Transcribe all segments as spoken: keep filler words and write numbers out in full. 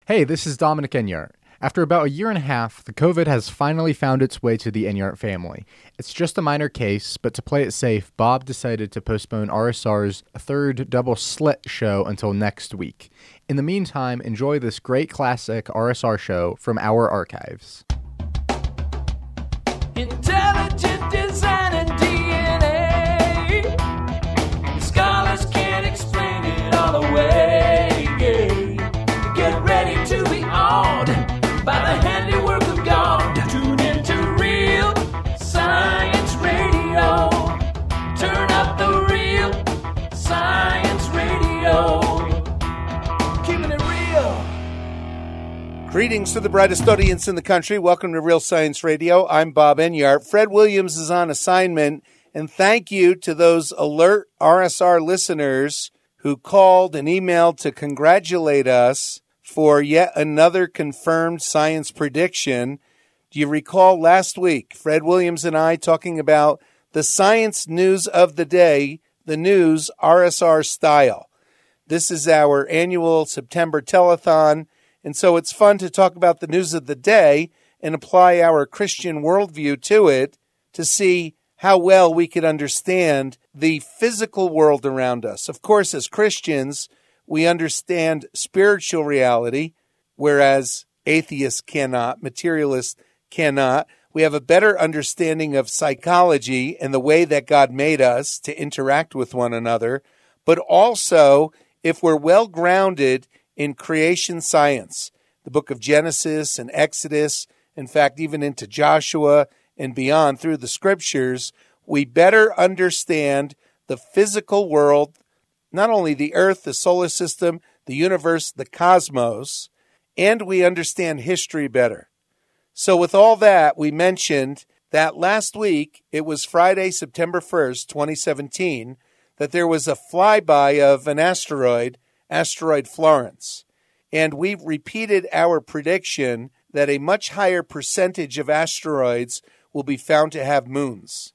Hey, this is Dominic Enyart. After about a year and a half, the COVID has finally found its way to the Enyart family. It's just a minor case, but to play it safe, Bob decided to postpone R S R's third double slit show until next week. In the meantime, enjoy this great classic R S R show from our archives. Intelligent design and D N A. Scholars can't explain it all away. Get ready to be awed by the handiwork of God. Tune into Real Science Radio. Turn up the Real Science Radio. Keeping it real. Greetings to the brightest audience in the country. Welcome to Real Science Radio. I'm Bob Enyart. Fred Williams is on assignment, and thank you to those alert R S R listeners who called and emailed to congratulate us for yet another confirmed science prediction. Do you recall last week, Fred Williams and I talking about the science news of the day, the news R S R style? This is our annual September telethon, and so it's fun to talk about the news of the day and apply our Christian worldview to it to see how well we could understand the physical world around us. Of course, as Christians, we understand spiritual reality, whereas atheists cannot, materialists cannot. We have a better understanding of psychology and the way that God made us to interact with one another. But also, if we're well grounded in creation science, the book of Genesis and Exodus, in fact, even into Joshua and beyond through the scriptures, we better understand the physical world, not only the earth, the solar system, the universe, the cosmos, and we understand history better. So with all that, we mentioned that last week, it was Friday, September first, twenty seventeen, that there was a flyby of an asteroid, asteroid Florence. And we repeated our prediction that a much higher percentage of asteroids will be found to have moons,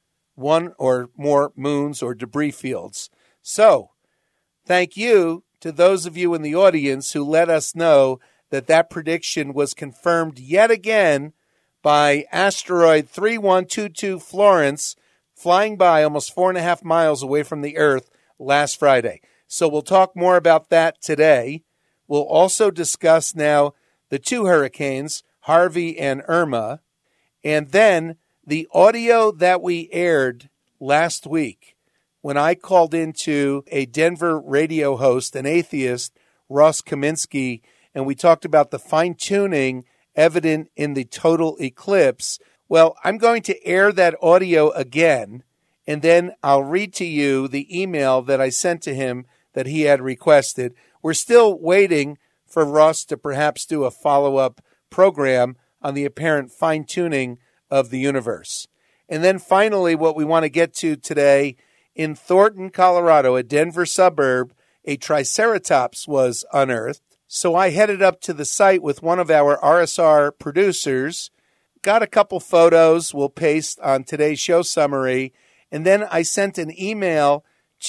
one or more moons or debris fields. So, thank you to those of you in the audience who let us know that that prediction was confirmed yet again by asteroid three one two two Florence flying by almost four and a half miles away from the Earth last Friday. So we'll talk more about that today. We'll also discuss now the two hurricanes, Harvey and Irma, and then the audio that we aired last week when I called into a Denver radio host, an atheist, Ross Kaminsky, and we talked about the fine-tuning evident in the total eclipse. Well, I'm going to air that audio again, and then I'll read to you the email that I sent to him that he had requested. We're still waiting for Ross to perhaps do a follow-up program on the apparent fine-tuning of the universe. And then finally, what we want to get to today, in Thornton, Colorado, a Denver suburb, a Triceratops was unearthed. So I headed up to the site with one of our R S R producers, got a couple photos we'll paste on today's show summary, and then I sent an email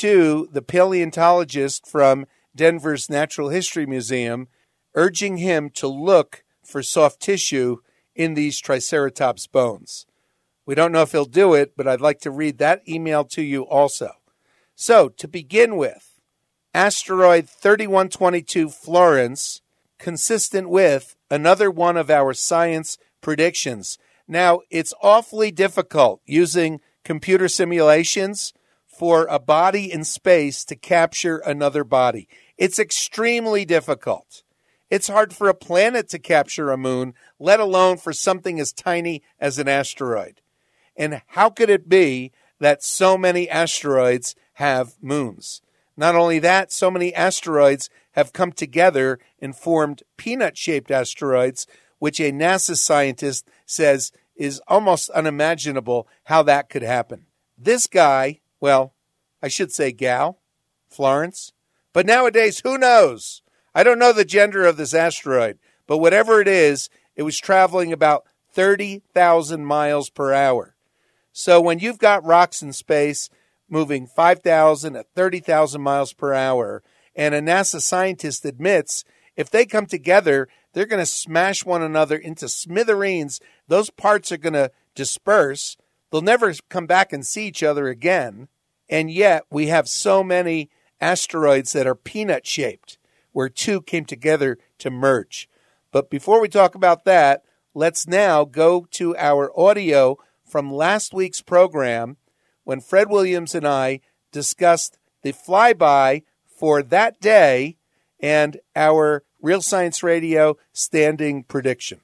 to the paleontologist from Denver's Natural History Museum, urging him to look for soft tissue in these Triceratops bones. We don't know if he'll do it, but I'd like to read that email to you also. So, to begin with, asteroid thirty-one twenty-two Florence, consistent with another one of our science predictions. Now, it's awfully difficult using computer simulations for a body in space to capture another body. It's extremely difficult. It's hard for a planet to capture a moon, let alone for something as tiny as an asteroid. And how could it be that so many asteroids have moons? Not only that, so many asteroids have come together and formed peanut-shaped asteroids, which a NASA scientist says is almost unimaginable how that could happen. This guy, well, I should say gal, Florence, but nowadays, who knows? I don't know the gender of this asteroid, but whatever it is, it was traveling about thirty thousand miles per hour. So when you've got rocks in space moving five thousand to thirty thousand miles per hour, and a NASA scientist admits If they come together, they're going to smash one another into smithereens. Those parts are going to disperse. They'll never come back and see each other again. And yet we have so many asteroids that are peanut-shaped, where two came together to merge. But before we talk about that, let's now go to our audio from last week's program when Fred Williams and I discussed the flyby for that day and our Real Science Radio standing prediction.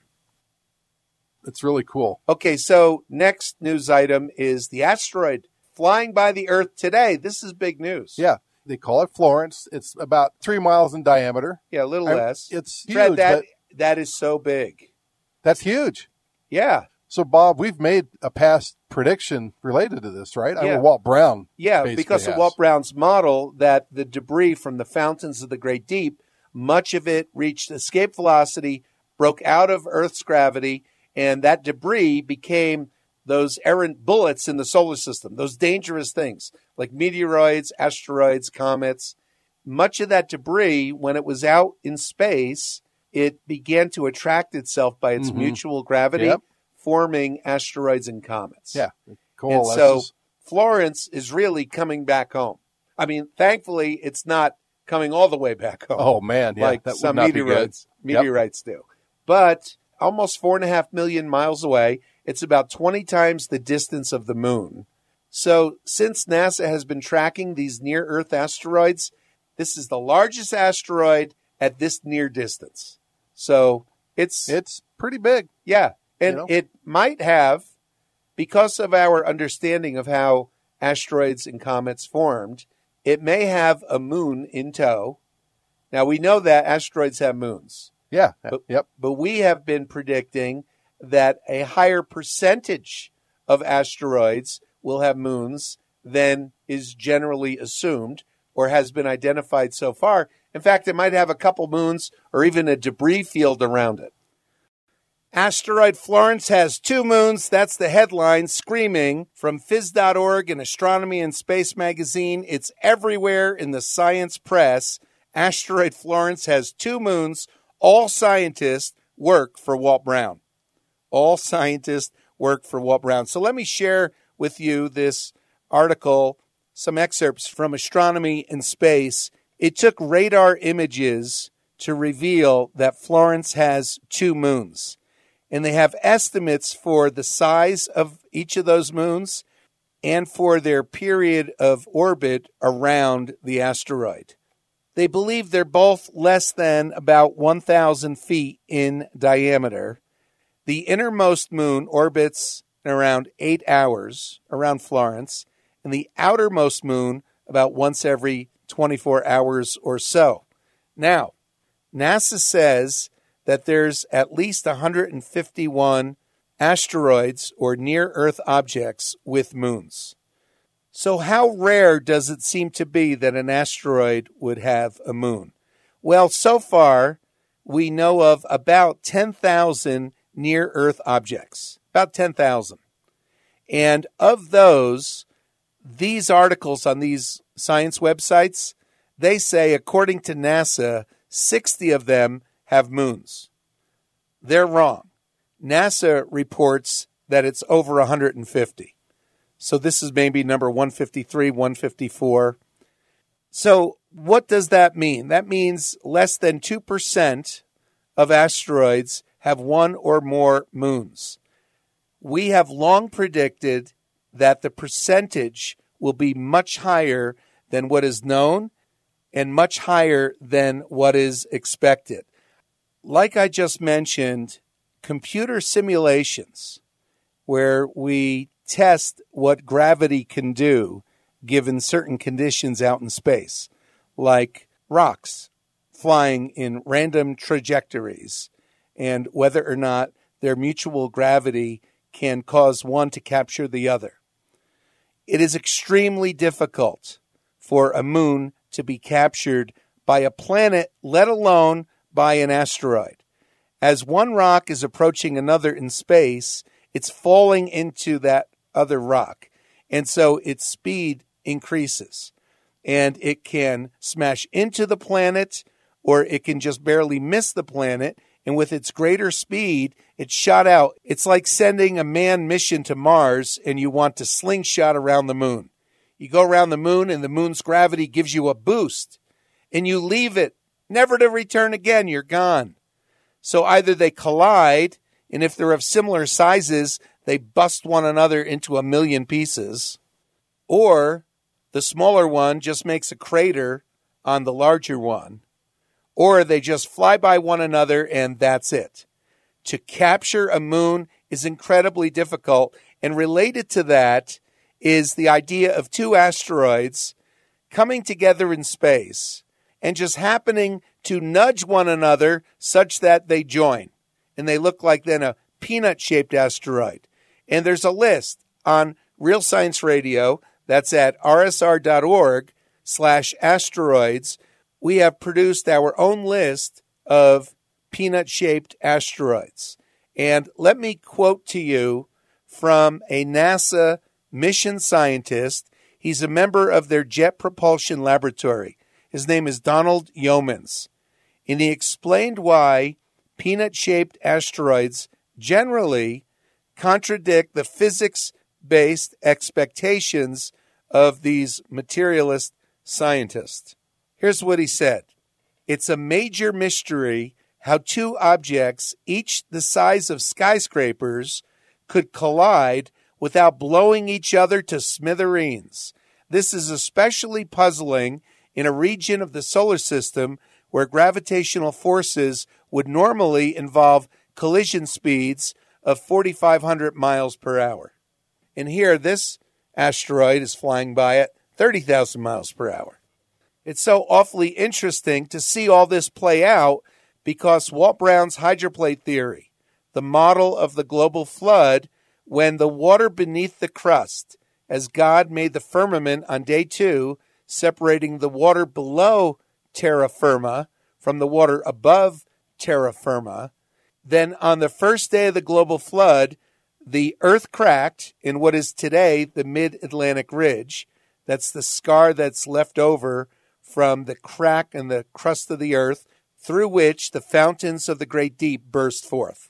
It's really cool. Okay, so next news item is the asteroid flying by the Earth today. This is big news. Yeah, they call it Florence. It's about three miles in diameter. Yeah, a little I, less. It's Fred, huge. that, but that is so big. That's huge. Yeah. So, Bob, we've made a past prediction related to this, right? I Yeah. mean, Walt Brown. Yeah, basically because of has. Walt Brown's model that the debris from the fountains of the Great Deep, much of it reached escape velocity, broke out of Earth's gravity, and that debris became those errant bullets in the solar system, those dangerous things like meteoroids, asteroids, comets. Much of that debris, when it was out in space, it began to attract itself by its Mhm. mutual gravity, Yep. forming asteroids and comets. Yeah. And Cool. so Florence is really coming back home. I mean, thankfully, it's not coming all the way back home. Oh, man. Yeah, like that would some not be good. meteorites, Yep. meteorites do. But almost four and a half million miles away, it's about twenty times the distance of the moon. So since NASA has been tracking these near-Earth asteroids, this is the largest asteroid at this near distance. So it's, It's pretty big. yeah, and You know? it might have, because of our understanding of how asteroids and comets formed, it may have a moon in tow. Now, we know that asteroids have moons, Yeah. But- yep. but we have been predicting that a higher percentage of asteroids will have moons than is generally assumed or has been identified so far. In fact, it might have a couple moons or even a debris field around it. Asteroid Florence has two moons. That's the headline screaming from phys dot org and Astronomy and Space magazine. It's everywhere in the science press. Asteroid Florence has two moons. All scientists work for Walt Brown. All scientists work for Walt Brown. So let me share with you this article, some excerpts from Astronomy and Space. It took radar images to reveal that Florence has two moons. And they have estimates for the size of each of those moons and for their period of orbit around the asteroid. They believe they're both less than about one thousand feet in diameter. The innermost moon orbits in around eight hours around Florence, and the outermost moon about once every twenty-four hours or so. Now, NASA says that there's at least one hundred fifty-one asteroids or near-Earth objects with moons. So how rare does it seem to be that an asteroid would have a moon? Well, so far, we know of about ten thousand near-Earth objects, about ten thousand. And of those, these articles on these science websites, they say, according to NASA, sixty of them have moons. They're wrong. NASA reports that it's over one hundred fifty. So this is maybe number one fifty-three, one fifty-four. So what does that mean? That means less than two percent of asteroids have one or more moons. We have long predicted that the percentage will be much higher than what is known and much higher than what is expected. Like I just mentioned, computer simulations where we test what gravity can do given certain conditions out in space, like rocks flying in random trajectories and whether or not their mutual gravity can cause one to capture the other. It is extremely difficult for a moon to be captured by a planet, let alone by an asteroid. As one rock is approaching another in space, it's falling into that other rock. And so its speed increases. And it can smash into the planet, or it can just barely miss the planet. And with its greater speed, it shot out. It's like sending a manned mission to Mars and you want to slingshot around the moon. You go around the moon and the moon's gravity gives you a boost and you leave it, never to return again. You're gone. So either they collide, and if they're of similar sizes, they bust one another into a million pieces, or the smaller one just makes a crater on the larger one, or they just fly by one another and that's it. To capture a moon is incredibly difficult, and related to that is the idea of two asteroids coming together in space and just happening to nudge one another such that they join. And they look like then a peanut-shaped asteroid. And there's a list on Real Science Radio. That's at rsr.org slash asteroids. We have produced our own list of peanut-shaped asteroids. And let me quote to you from a NASA mission scientist. He's a member of their Jet Propulsion Laboratory. His name is Donald Yeomans. And he explained why peanut-shaped asteroids generally contradict the physics-based expectations of these materialist scientists. Here's what he said. It's a major mystery how two objects, each the size of skyscrapers, could collide without blowing each other to smithereens. This is especially puzzling in a region of the solar system where gravitational forces would normally involve collision speeds of forty-five hundred miles per hour. And here, this asteroid is flying by at thirty thousand miles per hour. It's so awfully interesting to see all this play out because Walt Brown's hydroplate theory, the model of the global flood, when the water beneath the crust, as God made the firmament on day two, separating the water below terra firma from the water above terra firma, then on the first day of the global flood, the earth cracked in what is today the mid-Atlantic ridge. That's the scar that's left over from the crack in the crust of the earth through which the fountains of the great deep burst forth.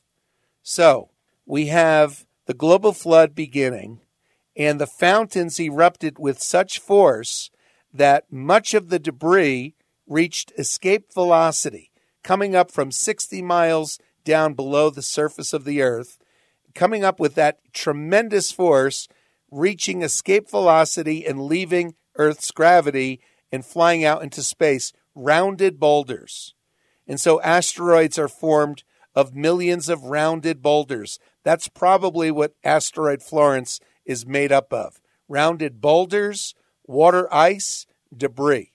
So we have the global flood beginning, and the fountains erupted with such force that much of the debris reached escape velocity, coming up from sixty miles down below the surface of the earth, coming up with that tremendous force, reaching escape velocity and leaving Earth's gravity and flying out into space, rounded boulders. And so asteroids are formed of millions of rounded boulders. That's probably what asteroid Florence is made up of. Rounded boulders, water ice, debris,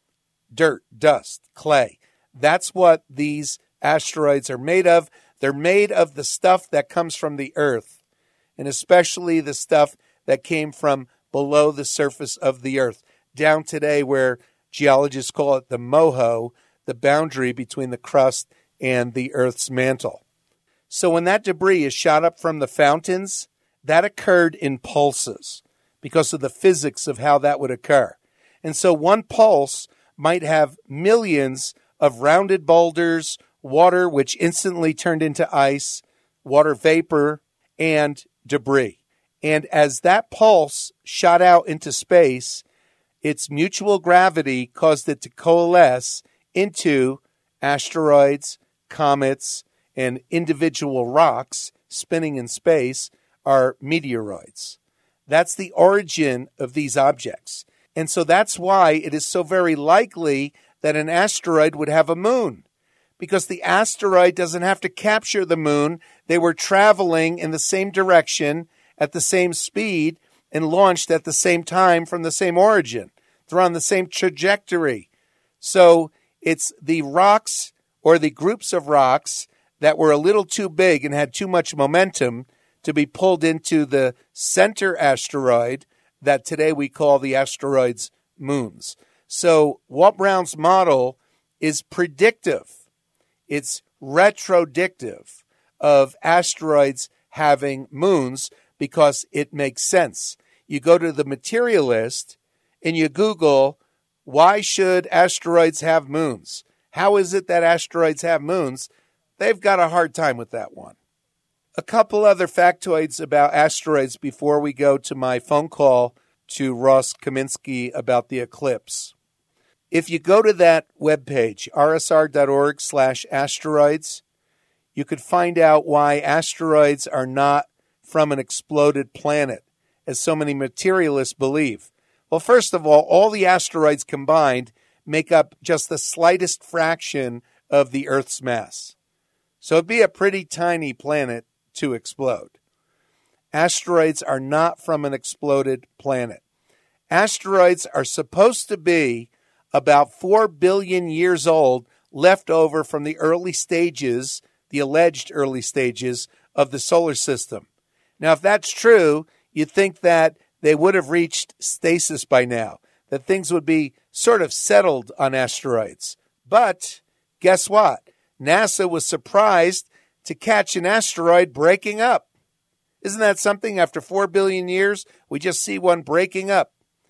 dirt, dust, clay. That's what these asteroids are made of. They're made of the stuff that comes from the Earth, and especially the stuff that came from below the surface of the Earth, down today where geologists call it the MOHO, the boundary between the crust and the Earth's mantle. So when that debris is shot up from the fountains, that occurred in pulses because of the physics of how that would occur. And so one pulse might have millions of rounded boulders, water which instantly turned into ice, water vapor, and debris. And as that pulse shot out into space, its mutual gravity caused it to coalesce into asteroids, comets, and individual rocks spinning in space are meteoroids. That's the origin of these objects. And so that's why it is so very likely that an asteroid would have a moon, because the asteroid doesn't have to capture the moon. They were traveling in the same direction at the same speed and launched at the same time from the same origin. They're on the same trajectory. So it's the rocks or the groups of rocks that were a little too big and had too much momentum to be pulled into the center asteroid that today we call the asteroid's moons. So Walt Brown's model is predictive. It's retrodictive of asteroids having moons because it makes sense. You go to the materialist and you Google, why should asteroids have moons? how is it that asteroids have moons? They've got a hard time with that one. A couple other factoids about asteroids before we go to my phone call to Ross Kaminsky about the eclipse. If you go to that webpage, rsr.org slash asteroids, you could find out why asteroids are not from an exploded planet, as so many materialists believe. Well, first of all, all the asteroids combined make up just the slightest fraction of the Earth's mass. So it'd be a pretty tiny planet to explode. Asteroids are not from an exploded planet. Asteroids are supposed to be about four billion years old, left over from the early stages, the alleged early stages of the solar system. Now, if that's true, you'd think that they would have reached stasis by now, that things would be sort of settled on asteroids. But guess what? NASA was surprised to catch an asteroid breaking up. Isn't that something? After four billion years, we just see one breaking up.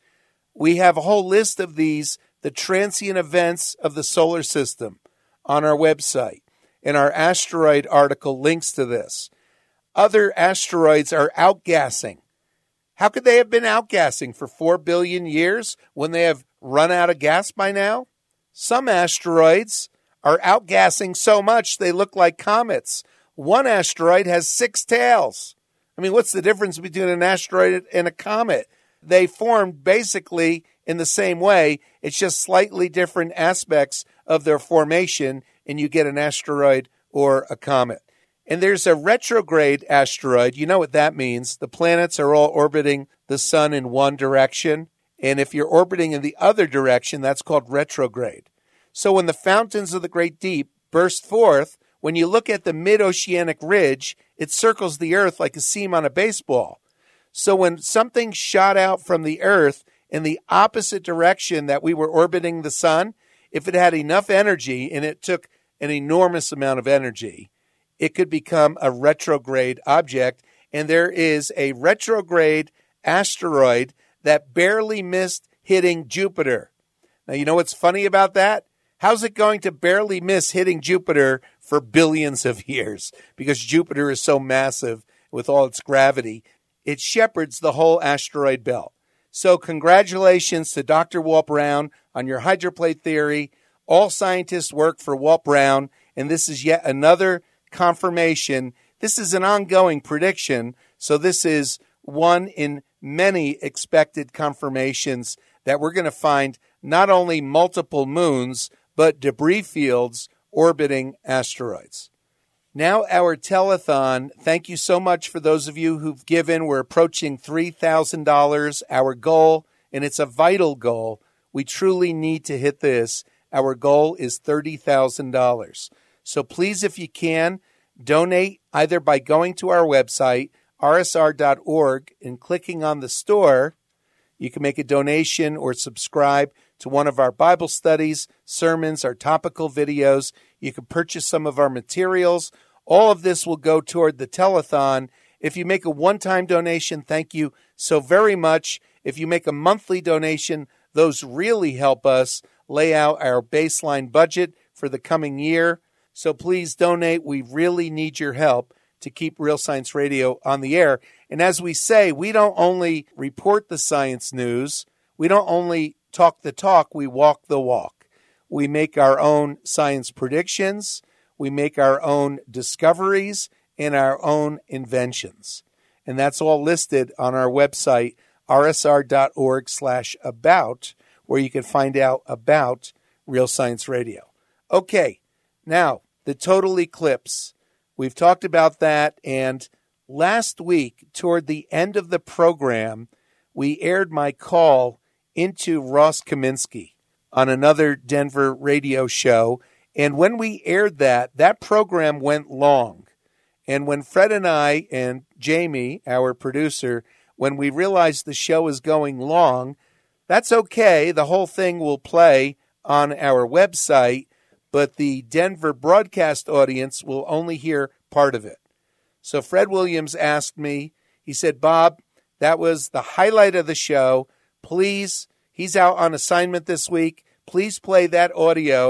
We have a whole list of these, the transient events of the solar system, on our website. And our asteroid article links to this. Other asteroids are outgassing. How could they have been outgassing for four billion years when they have run out of gas by now? Some asteroids are outgassing so much they look like comets. One asteroid has six tails. I mean, what's the difference between an asteroid and a comet? They formed basically in the same way. It's just slightly different aspects of their formation, and you get an asteroid or a comet. And there's a retrograde asteroid. You know what that means. The planets are all orbiting the sun in one direction. And if you're orbiting in the other direction, that's called retrograde. So when the fountains of the great deep burst forth, when you look at the mid-oceanic ridge, it circles the Earth like a seam on a baseball. So when something shot out from the Earth in the opposite direction that we were orbiting the sun, if it had enough energy, and it took an enormous amount of energy, it could become a retrograde object. And there is a retrograde asteroid that barely missed hitting Jupiter. Now, you know what's funny about that? How's it going to barely miss hitting Jupiter for billions of years? Because Jupiter is so massive with all its gravity. It shepherds the whole asteroid belt. So congratulations to Doctor Walt Brown on your hydroplate theory. All scientists work for Walt Brown, and this is yet another confirmation. This is an ongoing prediction, so this is one in many expected confirmations that we're going to find not only multiple moons, but debris fields orbiting asteroids. Now our telethon. Thank you so much for those of you who've given. We're approaching three thousand dollars, our goal, and it's a vital goal. We truly need to hit this. Our goal is thirty thousand dollars. So please, if you can, donate either by going to our website, r s r dot org, and clicking on the store. You can make a donation or subscribe to one of our Bible studies, sermons, our topical videos. You can purchase some of our materials. All of this will go toward the telethon. If you make a one-time donation, thank you so very much. If you make a monthly donation, those really help us lay out our baseline budget for the coming year. So please donate. We really need your help to keep Real Science Radio on the air. And as we say, we don't only report the science news. We don't only talk the talk, we walk the walk. We make our own science predictions. We make our own discoveries and our own inventions. And that's all listed on our website, r s r dot org slash about, where you can find out about Real Science Radio. Okay, now, the total eclipse. We've talked about that, and last week, toward the end of the program, we aired my call into Ross Kaminsky on another Denver radio show. And when we aired that, that program went long. And when Fred and I and Jamie, our producer, when we realized the show is going long, that's okay. The whole thing will play on our website, but the Denver broadcast audience will only hear part of it. So Fred Williams asked me, he said, Bob, that was the highlight of the show. Please, he's out on assignment this week. Please play that audio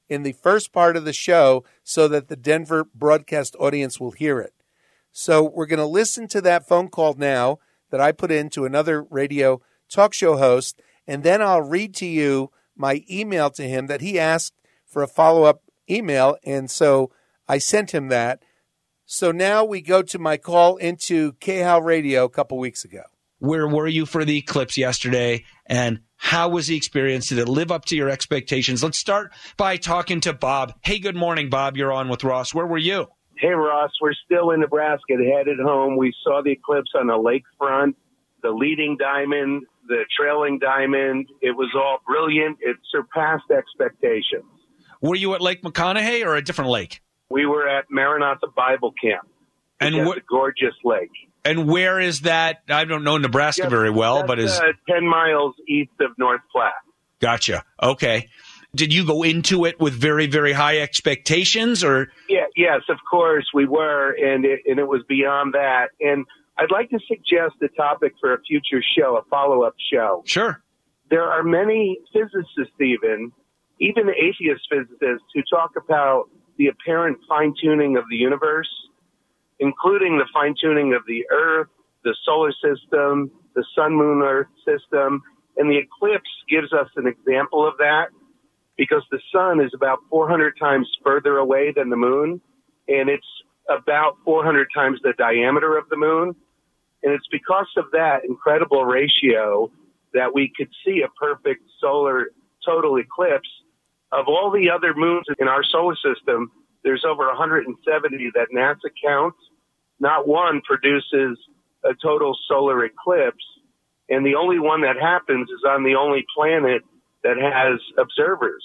in the first part of the show so that the Denver broadcast audience will hear it. So we're going to listen to that phone call now that I put in to another radio talk show host, and then I'll read to you my email to him that he asked for a follow-up email, and so I sent him that. So now we go to my call into K H O W Radio a couple weeks ago. Where were you for the eclipse yesterday, and how was the experience? Did it live up to your expectations? Let's start by talking to Bob. Hey, good morning, Bob. You're on with Ross. Where were you? Hey, Ross. We're still in Nebraska, headed home. We saw the eclipse on the lakefront, the leading diamond, the trailing diamond. It was all brilliant. It surpassed expectations. Were you at Lake McConaughey or a different lake? We were at Maranatha Bible Camp. And what? A gorgeous lake. And where is that? I don't know Nebraska Yes, very well, that's, but is uh, ten miles east of North Platte. Gotcha. Okay. Did you go into it with very, very high expectations, or? Yeah, yes, of course we were, and it, and it was beyond that. And I'd like to suggest a topic for a future show, a follow-up show. Sure. There are many physicists, even, even atheist physicists, who talk about the apparent fine-tuning of the universe, including the fine-tuning of the Earth, the solar system, the sun-moon-Earth system, and the eclipse gives us an example of that because the sun is about four hundred times further away than the moon, and it's about four hundred times the diameter of the moon. And it's because of that incredible ratio that we could see a perfect solar total eclipse. Of all the other moons in our solar system, there's over one hundred seventy that NASA counts. Not one produces a total solar eclipse. And the only one that happens is on the only planet that has observers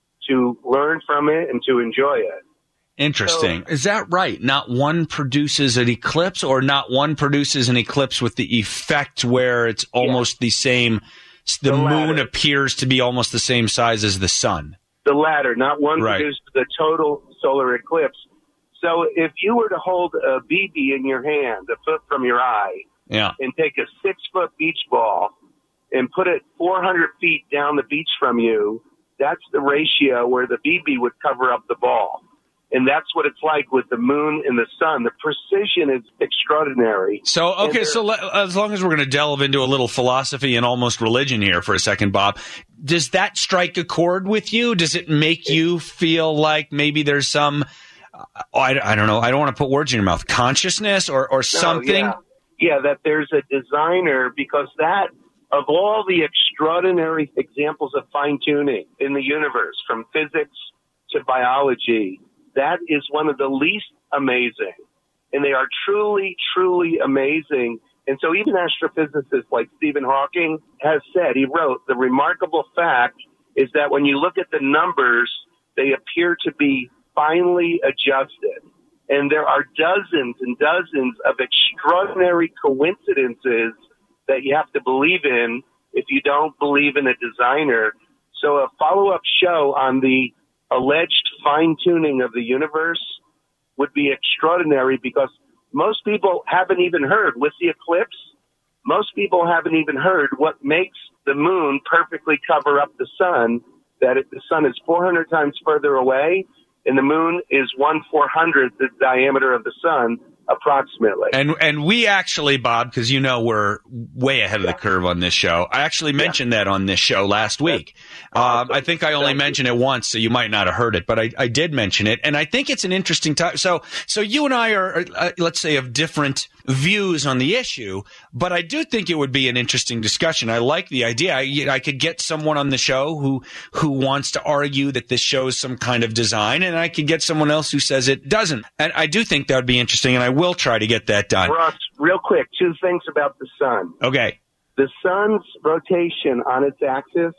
to learn from it and to enjoy it. Interesting. So, is that right? Not one produces an eclipse, or not one produces an eclipse with the effect where it's almost yeah. the same. The, the moon appears to be almost the same size as the sun. The latter. Not one right. produces the total solar eclipse. So if you were to hold a B B in your hand, a foot from your eye, yeah. and take a six-foot beach ball and put it four hundred feet down the beach from you, that's the ratio where the B B would cover up the ball. And that's what it's like with the moon and the sun. The precision is extraordinary. So, okay, so le- as long as we're going to delve into a little philosophy and almost religion here for a second, Bob, does that strike a chord with you? Does it make you feel like maybe there's some, uh, I, I don't know, I don't want to put words in your mouth, consciousness or, or something? No, yeah. yeah, that there's a designer, because that, of all the extraordinary examples of fine-tuning in the universe, from physics to biology, that is one of the least amazing. And they are truly, truly amazing. And so even astrophysicists like Stephen Hawking has said, he wrote, the remarkable fact is that when you look at the numbers, they appear to be finely adjusted. And there are dozens and dozens of extraordinary coincidences that you have to believe in if you don't believe in a designer. So a follow-up show on the alleged fine-tuning of the universe would be extraordinary, because most people haven't even heard with the eclipse. Most people haven't even heard what makes the moon perfectly cover up the sun, that it, the sun is four hundred times further away and the moon is one four hundredth the diameter of the sun, approximately. And and we actually, Bob, because you know we're way ahead of yeah. the curve on this show, I actually mentioned yeah. that on this show last week. Awesome. Um, I think I only Thank mentioned you. it once, so you might not have heard it, but I, I did mention it. And I think it's an interesting time. So, so you and I are, uh, let's say, of different views on the issue, but I do think it would be an interesting discussion. I like the idea. I, I could get someone on the show who who wants to argue that this shows some kind of design, and I could get someone else who says it doesn't. And I do think that would be interesting, and I will try to get that done. Ross, real quick, two things about the sun. Okay. The sun's rotation on its axis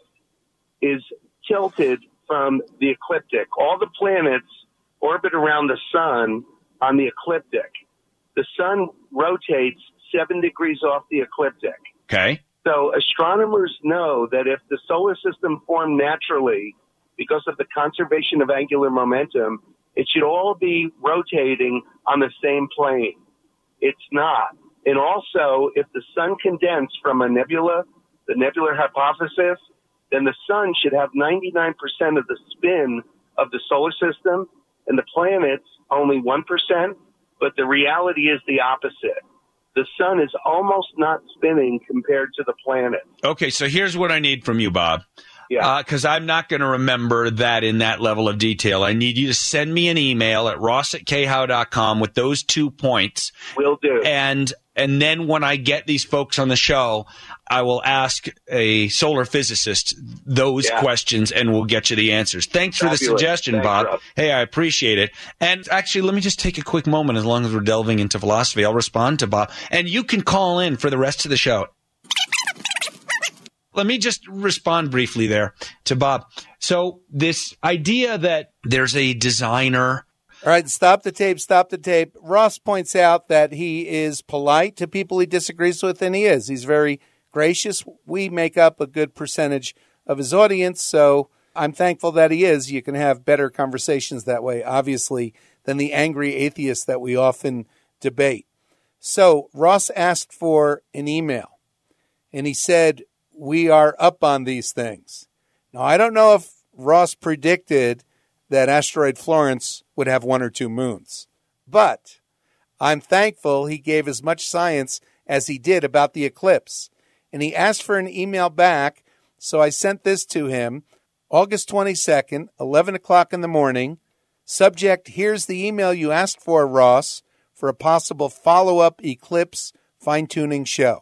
is tilted from the ecliptic. All the planets orbit around the sun on the ecliptic. The sun rotates seven degrees off the ecliptic. Okay. So astronomers know that if the solar system formed naturally because of the conservation of angular momentum, it should all be rotating on the same plane. It's not. And also, if the sun condensed from a nebula, the nebular hypothesis, then the sun should have ninety-nine percent of the spin of the solar system, and the planets only one percent, but the reality is the opposite. The sun is almost not spinning compared to the planet. Okay, so here's what I need from you, Bob. Yeah. Because uh, I'm not going to remember that in that level of detail. I need you to send me an email at ross at k how dot com with those two points. Will do. And and then when I get these folks on the show, I will ask a solar physicist those yeah. questions, and we'll get you the answers. Thanks Fabulous. for the suggestion, Thanks, Bob. Rob. Hey, I appreciate it. And actually, let me just take a quick moment. As long as we're delving into philosophy, I'll respond to Bob. And you can call in for the rest of the show. Let me just respond briefly there to Bob. So this idea that there's a designer. All right, stop the tape, stop the tape. Ross points out that he is polite to people he disagrees with, and he is. He's very gracious. We make up a good percentage of his audience, so I'm thankful that he is. You can have better conversations that way, obviously, than the angry atheists that we often debate. So Ross asked for an email, and he said, we are up on these things. Now, I don't know if Ross predicted that asteroid Florence would have one or two moons, but I'm thankful he gave as much science as he did about the eclipse. And he asked for an email back, so I sent this to him, August twenty-second, eleven o'clock in the morning. Subject, here's the email you asked for, Ross, for a possible follow-up eclipse fine-tuning show.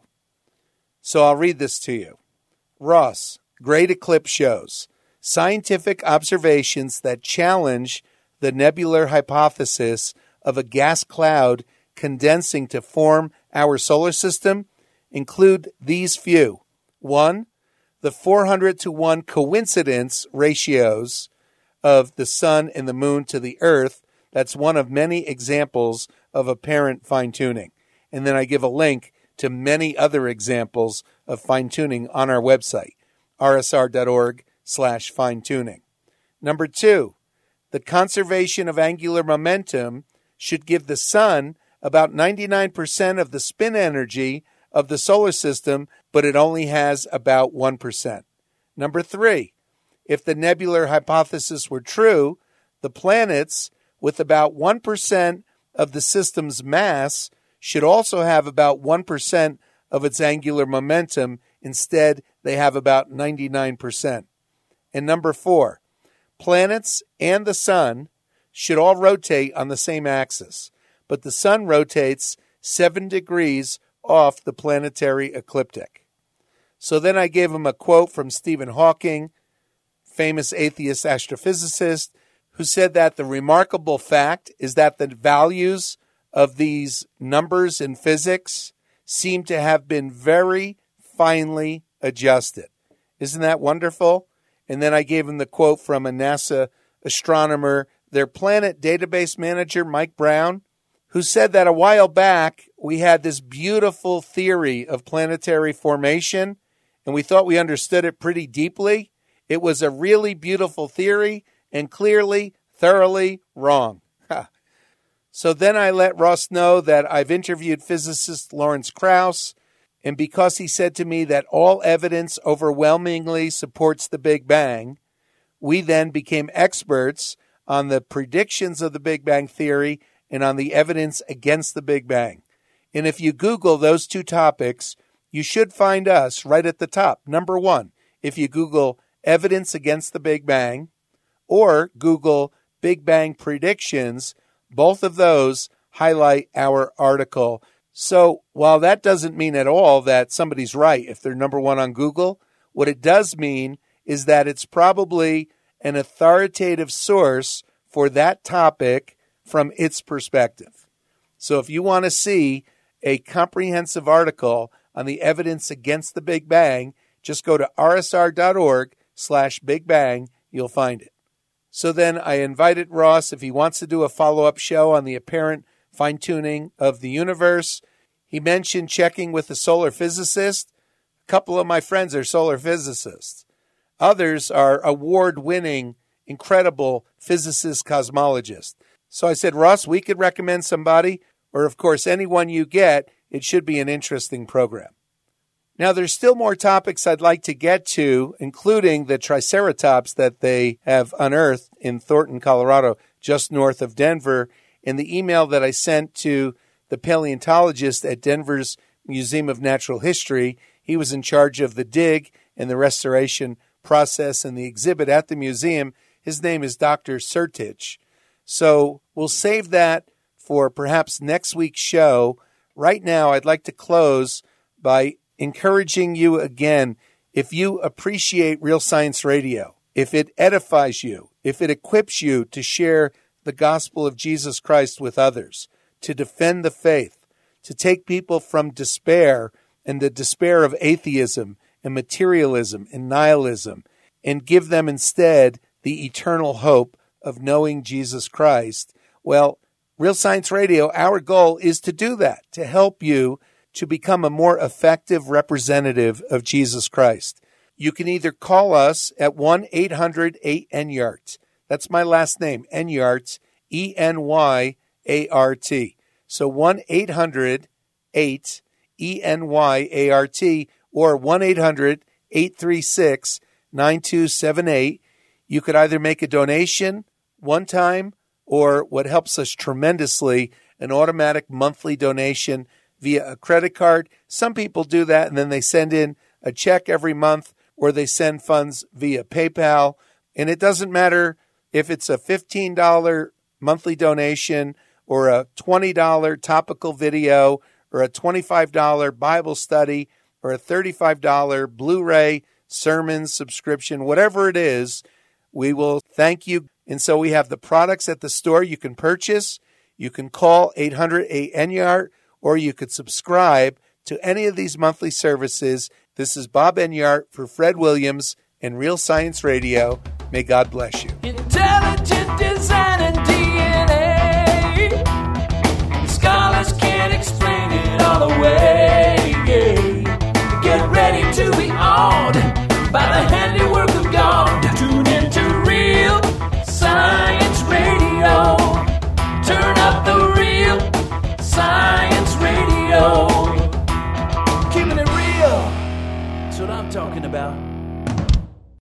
So I'll read this to you. Ross, great eclipse shows. Scientific observations that challenge the nebular hypothesis of a gas cloud condensing to form our solar system include these few. One, the four hundred to one coincidence ratios of the sun and the moon to the earth. That's one of many examples of apparent fine-tuning. And then I give a link to many other examples of fine-tuning on our website, r s r dot org slash fine-tuning. Number two, the conservation of angular momentum should give the sun about ninety-nine percent of the spin energy of the solar system, but it only has about one percent. Number three, if the nebular hypothesis were true, the planets with about one percent of the system's mass should also have about one percent of its angular momentum. Instead, they have about ninety-nine percent. And number four, planets and the sun should all rotate on the same axis, but the sun rotates seven degrees off the planetary ecliptic. So then I gave him a quote from Stephen Hawking, famous atheist astrophysicist, who said that the remarkable fact is that the values of these numbers in physics seem to have been very finely adjusted. Isn't that wonderful? And then I gave him the quote from a NASA astronomer, their planet database manager, Mike Brown, who said that a while back we had this beautiful theory of planetary formation, and we thought we understood it pretty deeply. It was a really beautiful theory and clearly, thoroughly wrong. So then I let Ross know that I've interviewed physicist Lawrence Krauss, and because he said to me that all evidence overwhelmingly supports the Big Bang, we then became experts on the predictions of the Big Bang Theory and on the evidence against the Big Bang. And if you Google those two topics, you should find us right at the top. Number one, if you Google evidence against the Big Bang or Google Big Bang predictions, both of those highlight our article. So while that doesn't mean at all that somebody's right if they're number one on Google, what it does mean is that it's probably an authoritative source for that topic from its perspective. So if you want to see a comprehensive article on the evidence against the Big Bang, just go to r s r dot org slash Big Bang. You'll find it. So then I invited Ross if he wants to do a follow-up show on the apparent fine-tuning of the universe. He mentioned checking with a solar physicist. A couple of my friends are solar physicists. Others are award-winning, incredible physicists, cosmologists. So I said, Ross, we could recommend somebody, or of course anyone you get. It should be an interesting program. Now, there's still more topics I'd like to get to, including the Triceratops that they have unearthed in Thornton, Colorado, just north of Denver. In the email that I sent to the paleontologist at Denver's Museum of Natural History, he was in charge of the dig and the restoration process and the exhibit at the museum. His name is Doctor Sertich. So we'll save that for perhaps next week's show. Right now, I'd like to close by encouraging you again, if you appreciate Real Science Radio, if it edifies you, if it equips you to share the gospel of Jesus Christ with others, to defend the faith, to take people from despair and the despair of atheism and materialism and nihilism, and give them instead the eternal hope of knowing Jesus Christ. Well, Real Science Radio, our goal is to do that, to help you to become a more effective representative of Jesus Christ. You can either call us at one eight hundred eight N Y A R T. That's my last name, Enyart, E N Y A R T. So one eight hundred eight E N Y A R T or one eight hundred eight three six nine two seven eight. You could either make a donation one time or what helps us tremendously, an automatic monthly donation via a credit card. Some people do that and then they send in a check every month or they send funds via PayPal. And it doesn't matter if it's a fifteen dollars monthly donation or a twenty dollars topical video or a twenty-five dollars Bible study or a thirty-five dollars Blu-ray sermon subscription, whatever it is, we will thank you. And so we have the products at the store you can purchase. You can call eight hundred eight N Y A R T, or you could subscribe to any of these monthly services. This is Bob Enyart for Fred Williams and Real Science Radio. May God bless you. Intelligent design and D N A. Scholars can't explain it all away. Yeah. Get ready to be awed by the handiwork of God. Tune into Real Science Radio. Turn up the Real Science Radio. Keeping it real. That's what I'm talking about.